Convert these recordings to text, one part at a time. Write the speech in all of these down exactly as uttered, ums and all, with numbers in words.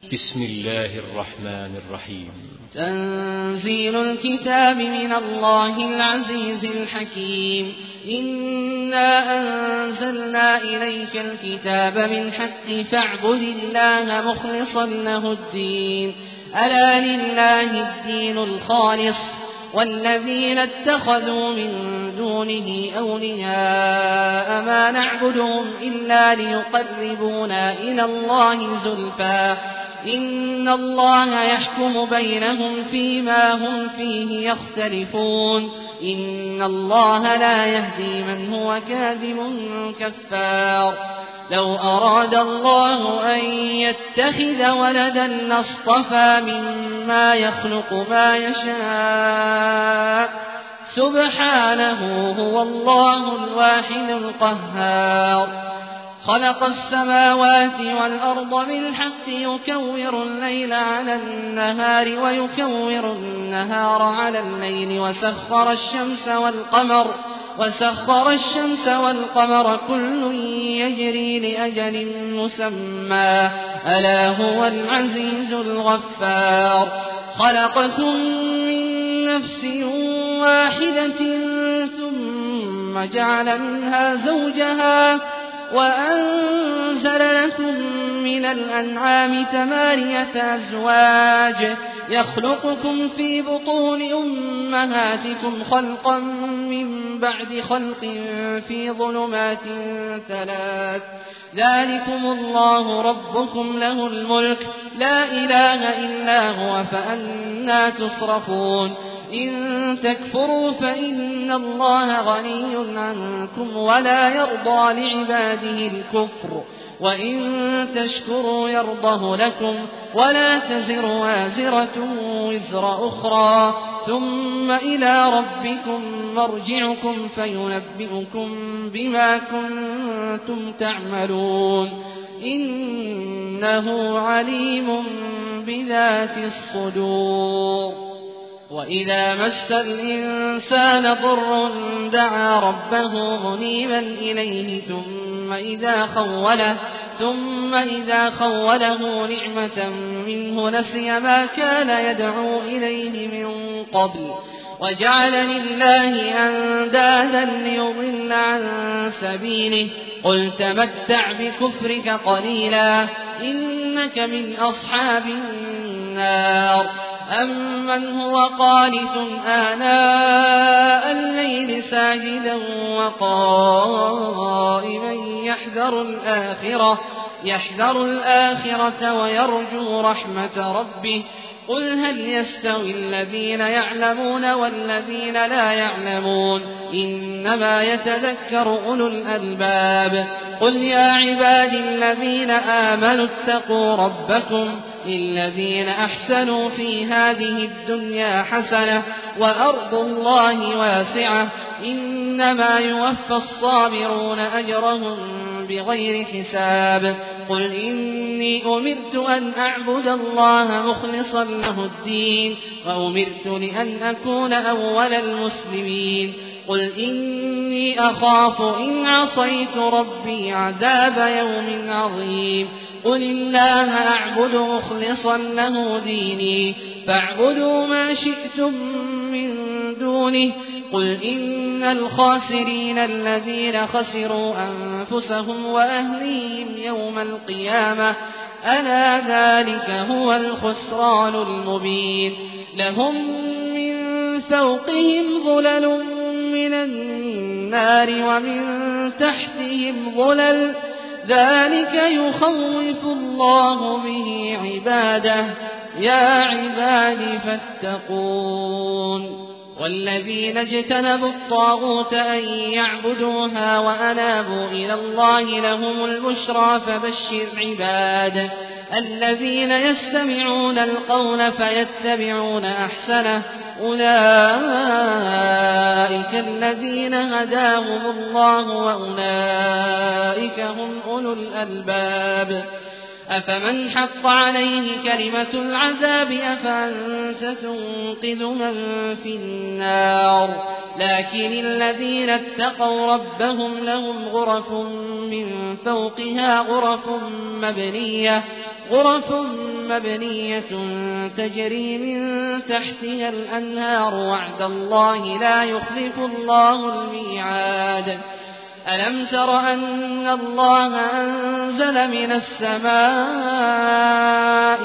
بسم الله الرحمن الرحيم. تنزيل الكتاب من الله العزيز الحكيم. إنا أنزلنا إليك الكتاب بالحق فاعبد الله مخلصا له الدين ألا لله الدين الخالص والذين اتخذوا من دونه أولياء ما نعبدهم إلا ليقربونا إلى الله زلفى إن الله يحكم بينهم فيما هم فيه يختلفون إن الله لا يهدي من هو كاذب كفار. لو أراد الله أن يتخذ ولدا لاصطفى مما يخلق ما يشاء سبحانه هو الله الواحد القهار. خلق السماوات والأرض بالحق يكور الليل على النهار ويكور النهار على الليل وسخر الشمس والقمر وسخر الشمس والقمر كل يجري لأجل مسمى ألا هو العزيز الغفار. خلقكم من نفس واحدة ثم جعل منها زوجها وأنزل لكم من الأنعام ثمانية أزواج يخلقكم في بطون أمهاتكم خلقا من بعد خلق في ظلمات ثلاث ذلكم الله ربكم له الملك لا إله إلا هو فأنى تصرفون. إن تكفروا فإن الله غني عنكم ولا يرضى لعباده الكفر وإن تشكروا يرضه لكم ولا تزر وازرة وزر أخرى ثم إلى ربكم مرجعكم فينبئكم بما كنتم تعملون إنه عليم بذات الصدور. وإذا مس الإنسان ضر دعا ربه منيبا إليه ثم إذا خوله ثم إذا خوله نعمة منه نسي ما كان يدعو إليه من قبل وجعل لله أندادا ليضل عن سبيله قل تمتع بكفرك قليلا إنك من أصحاب النار. أمن هو قانت آناء الليل ساجدا وقائما يحذر الآخرة يحذر الآخرة ويرجو رحمة ربه قل هل يستوي الذين يعلمون والذين لا يعلمون إنما يتذكر أولو الألباب. قل يا عبادي الذين آمنوا اتقوا ربكم للذين أحسنوا في هذه الدنيا حسنة وأرض الله واسعة إنما يوفى الصابرون أجرهم بغير حساب. قل إني أمرت أن أعبد الله مخلصا له الدين وأمرت لأن أكون أول المسلمين. قل إني أخاف إن عصيت ربي عذاب يوم عظيم. قل الله أعبد مخلصا له ديني فاعبدوا ما شئتم من دونه. قل إن الخاسرين الذين خسروا أنفسهم وأهليهم يوم القيامة ألا ذلك هو الخسران المبين. لهم من فوقهم ظلل من النار ومن تحتهم ظلل ذلك يخوف الله به عباده يا عباد فاتقون. والذين اجتنبوا الطاغوت أن يعبدوها وأنابوا إلى الله لهم البشرى فبشر عباد الذين يستمعون القول فيتبعون أحسنه أولئك الذين هداهم الله وأولئك هم أولو الألباب. أفمن حق عليه كلمة العذاب أفأنت تنقذ من في النار لكن الذين اتقوا ربهم لهم غرف من فوقها غرف مبنية غرف مبنية تجري من تحتها الأنهار وعد الله لا يخلف الله الميعاد ألم تر أن الله أنزل من السماء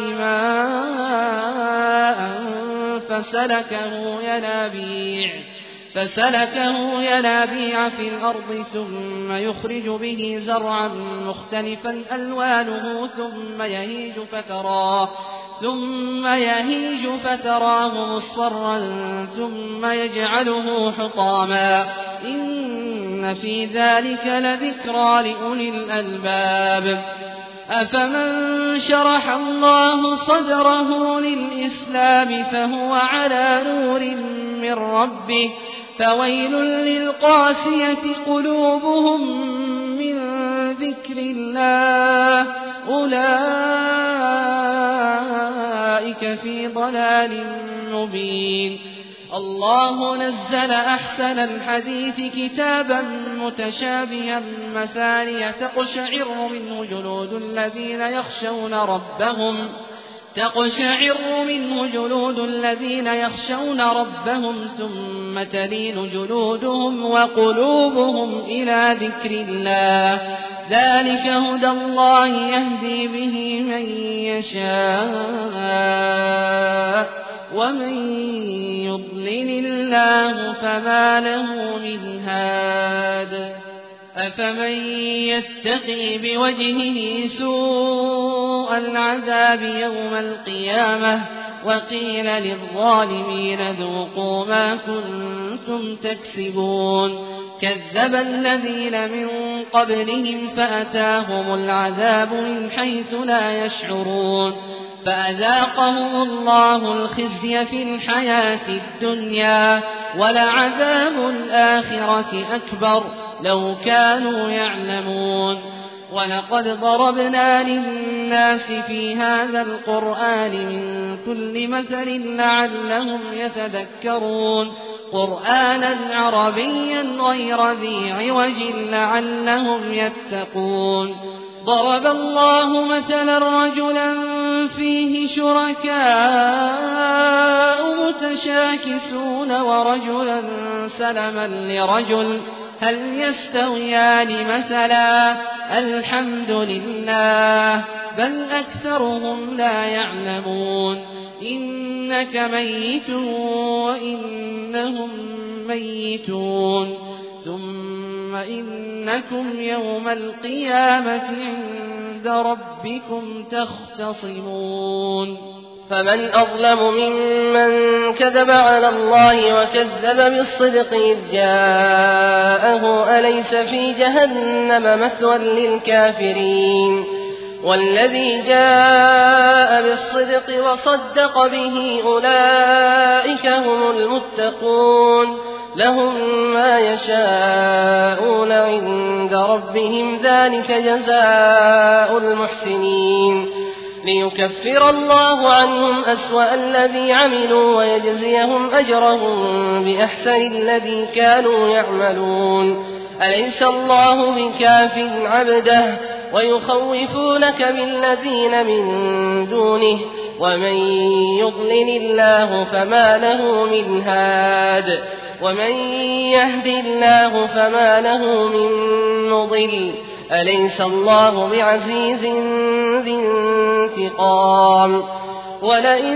ماء فسلكه ينابيع فسلكه ينابيع في الأرض ثم يخرج به زرعا مختلفا ألوانه ثم يهيج فتراه ثم يهيج فتراه مصفرا ثم يجعله حطاما إن في ذلك لذكرى لأولي الألباب أفمن شرح الله صدره للإسلام فهو على نور من ربه فويل للقاسية قلوبهم من ذكر الله أولئك في ضلال مبين الله نزل أحسن الحديث كتابا متشابها مثانية تقشعر منه جلود الذين يخشون ربهم تقشعر منه جلود الذين يخشون ربهم ثم تلين جلودهم وقلوبهم إلى ذكر الله ذلك هدى الله يهدي به من يشاء ومن يضلل الله فما له من هاد أفمن يتقي بوجهه سوء العذاب يوم القيامة وقيل للظالمين ذوقوا ما كنتم تكسبون كذب الذين من قبلهم فأتاهم العذاب من حيث لا يشعرون فأذاقهم الله الخزي في الحياة الدنيا ولعذاب الآخرة أكبر لو كانوا يعلمون ولقد ضربنا للناس في هذا القرآن من كل مثل لعلهم يتذكرون قرآنا عربيا غير ذي عوج لعلهم يتقون ضرب الله مثلا رجلا فيه شركاء متشاكسون ورجلا سلما لرجل هل يستويان مثلا الحمد لله بل أكثرهم لا يعلمون إنك ميت وإنهم ميتون ثم إنكم يوم القيامة عند ربكم تختصمون فمن أظلم ممن كذب على الله وكذب بالصدق إذ جاءه أليس في جهنم مثوى للكافرين والذي جاء بالصدق وصدق به أولئك هم المتقون لهم ما يشاءون عند ربهم ذلك جزاء المحسنين ليكفر الله عنهم أسوأ الذي عملوا ويجزيهم أجرهم بأحسن الذي كانوا يعملون أليس الله بكاف عبده ويخوفونك بالذين من دونه ومن يضلل الله فما له من هاد ومن يهد الله فما له من مضل أليس الله بعزيز ذي انتقام ولئن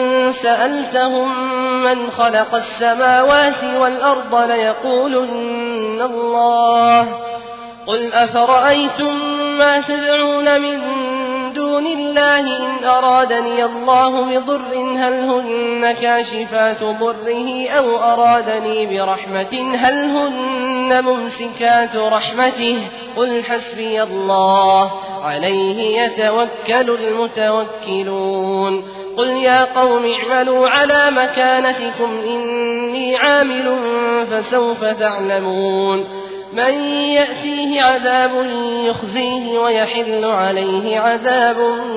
سألتهم من خلق السماوات والأرض ليقولن الله قل أفرأيتم ما تدعون من دون الله إن أرادني الله بضر هل هن كاشفات ضره أو أرادني برحمة هل هن ممسكات رحمته قل حسبي الله عليه يتوكل المتوكلون قل يا قوم اعملوا على مكانتكم إني عامل فسوف تعلمون من يأتيه عذاب يخزيه ويحل عليه عذاب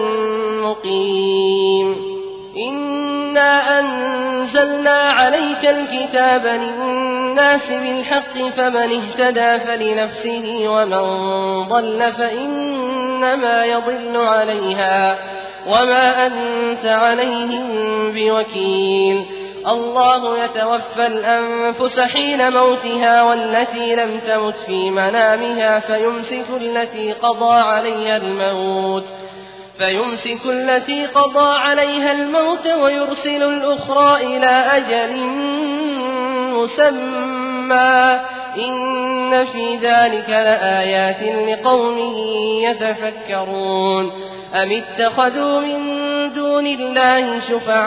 مقيم إنا أنزلنا عليك الكتاب للناس بالحق فمن اهتدى فلنفسه ومن ضل فإنما يضل عليها وما أنت عليهم بوكيل الله يتوفى الأنفس حين موتها والتي لم تمت في منامها فيمسك التي قضى عليها الموت فيمسك التي قضى عليها الموت ويرسل الأخرى إلى أجل مسمى إن في ذلك لآيات لقوم يتفكرون أم اتخذوا من دون الله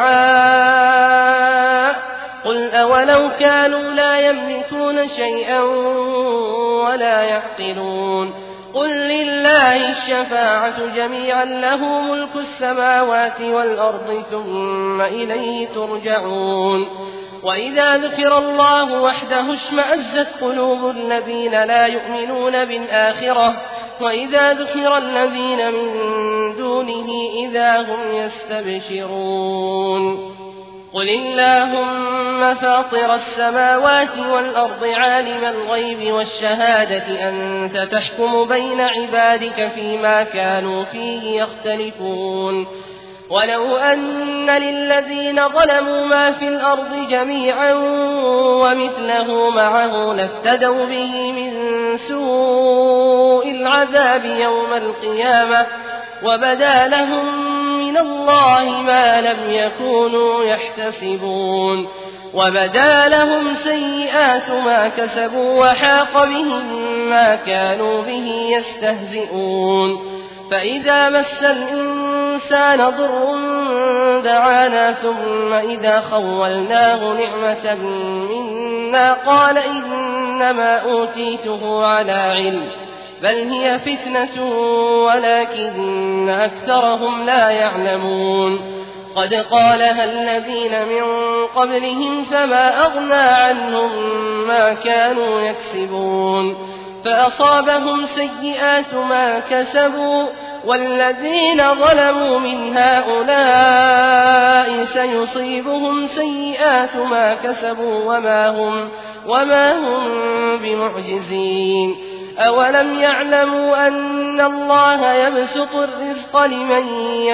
شفعاء قل أولو كانوا لا يملكون شيئا ولا يعقلون قل لله الشفاعة جميعا له ملك السماوات والأرض ثم إليه ترجعون وإذا ذكر الله وحده اشمأزت قلوب الذين لا يؤمنون بالآخرة وإذا ذكر الذين من دونه إذا هم يستبشرون قل اللهم فاطر السماوات والأرض عالم الغيب والشهادة أنت تحكم بين عبادك فيما كانوا فيه يختلفون ولو أن للذين ظلموا ما في الأرض جميعا ومثله معه لافتدوا به من سوء العذاب يوم القيامة وبدا لهم من الله ما لم يكونوا يحتسبون وبدا لهم سيئات ما كسبوا وحاق بهم ما كانوا به يستهزئون فإذا مس الإنسان ضر دعانا ثم إذا خولناه نعمة منا قال إنما أوتيته على علم بل هي فتنة ولكن أكثرهم لا يعلمون قد قالها الذين من قبلهم فما أغنى عنهم ما كانوا يكسبون فأصابهم سيئات ما كسبوا والذين ظلموا من هؤلاء سيصيبهم سيئات ما كسبوا وما هم, وما هم بمعجزين أولم يعلموا أن الله يبسط الرزق لمن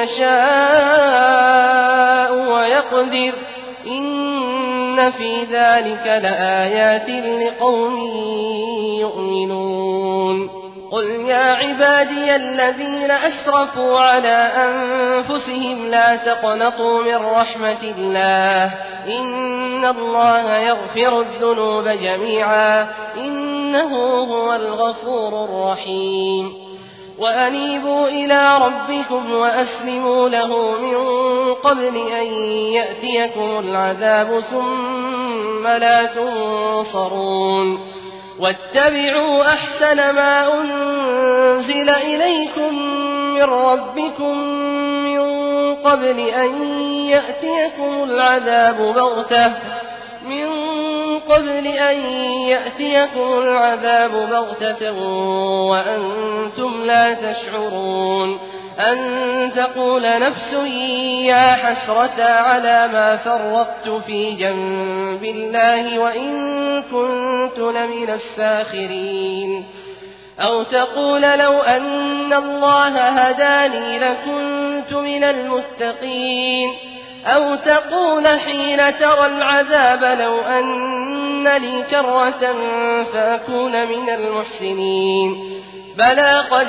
يشاء ويقدر إن في ذلك لآيات لقوم يؤمنون قل يا عبادي الذين أسرفوا على أنفسهم لا تقنطوا من رحمة الله إن الله يغفر الذنوب جميعا إنه هو الغفور الرحيم وأنيبوا إلى ربكم وأسلموا له من قبل أن يأتيكم العذاب ثم لا تنصرون واتبعوا أحسن ما أنزل إليكم من ربكم من قبل أن يأتيكم العذاب بغتة من قبل أن يأتيكم العذاب بغتة وأنتم لا تشعرون أن تقول نفس يا حسرة على ما فرطت في جنب الله وإن كنت لمن الساخرين أو تقول لو أن الله هداني لكنت من المتقين أو تقول حين ترى العذاب لو أن لي كرة فأكون من المحسنين بلى قد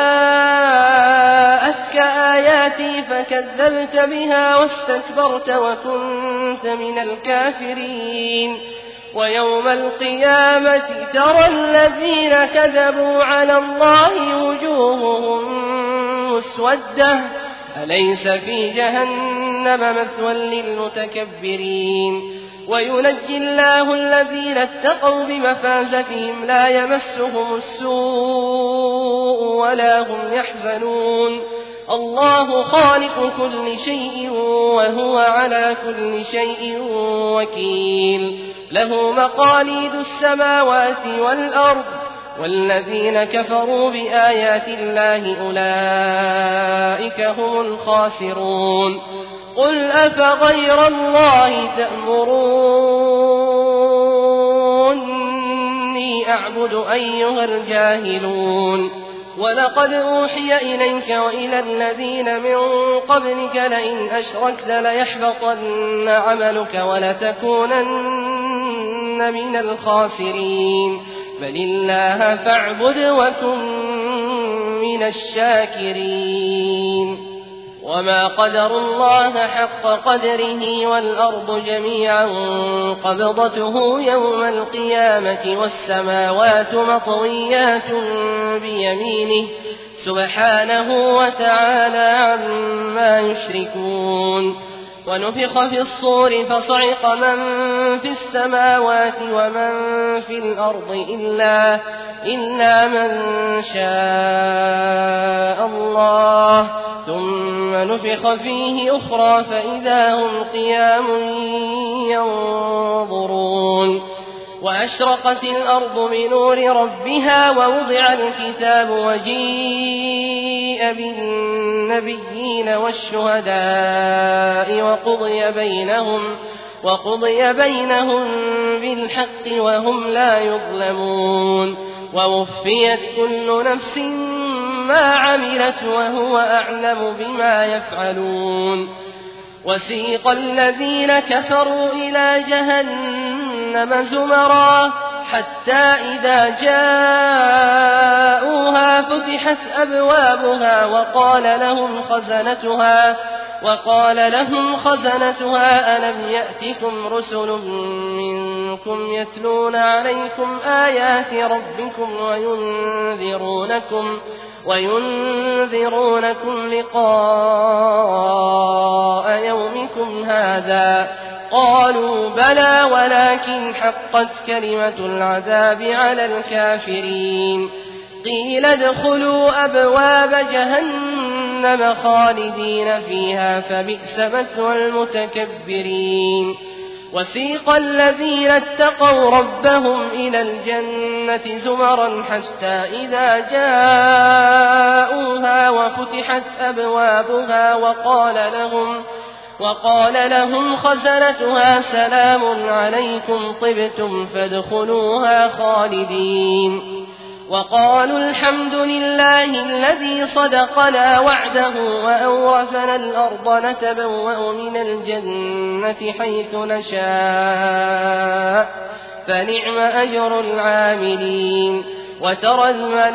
جاءتك آياتي فكذبت بها واستكبرت وكنت من الكافرين ويوم القيامة ترى الذين كذبوا على الله وجوههم مسودة أليس في جهنم مثوى للمتكبرين وينجي الله الذين اتقوا بمفازتهم لا يمسهم السوء ولا هم يحزنون الله خالق كل شيء وهو على كل شيء وكيل له مقاليد السماوات والأرض والذين كفروا بآيات الله أولئك هم الخاسرون قل أفغير الله تأمروني أعبد أيها الجاهلون ولقد أوحي إليك وإلى الذين من قبلك لئن أشركت ليحبطن عملك ولتكونن من الخاسرين بل الله فاعبد وكن من الشاكرين وما قدروا الله حق قدره والأرض جميعا قبضته يوم القيامة والسماوات مطويات بيمينه سبحانه وتعالى عما يشركون ونفخ في الصور فصعق من في السماوات ومن في الأرض إلا, إلا من شاء الله ثم نفخ فيه أخرى فإذا هم قيام ينظرون وأشرقت الأرض بنور ربها ووضع الكتاب وجيء بالنبيين والشهداء وقضي بينهم, وقضي بينهم بالحق وهم لا يظلمون ووفيت كل نفس ما عملت وهو أعلم بما يفعلون وسيق الذين كفروا إلى جهنم زمرا حتى إذا جاءوها فتحت أبوابها وقال لهم خزنتها وقال لهم خزنتها ألم يأتكم رسل منكم يتلون عليكم آيات ربكم وينذرونكم وينذرونكم لقاء يومكم هذا قالوا بلى ولكن حقت كلمة العذاب على الكافرين قيل ادخلوا أبواب جهنم خالدين فيها فبئس مثوى المتكبرين وسيق الذين اتقوا ربهم إلى الجنة زمرا حتى إذا جاءوها وفتحت أبوابها وقال لهم, وقال لهم خزنتها سلام عليكم طبتم فادخلوها خالدين وقالوا الحمد لله الذي صدقنا وعده وأورثنا الأرض نتبوأ من الجنة حيث نشاء فنعم أجر العاملين وترى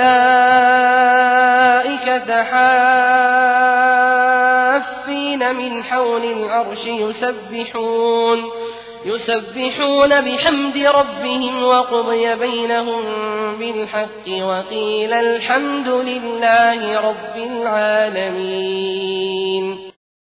الملائكة حافين من حول العرش يسبحون يسبحون بحمد ربهم وقضي بينهم بالحق وقيل الحمد لله رب العالمين.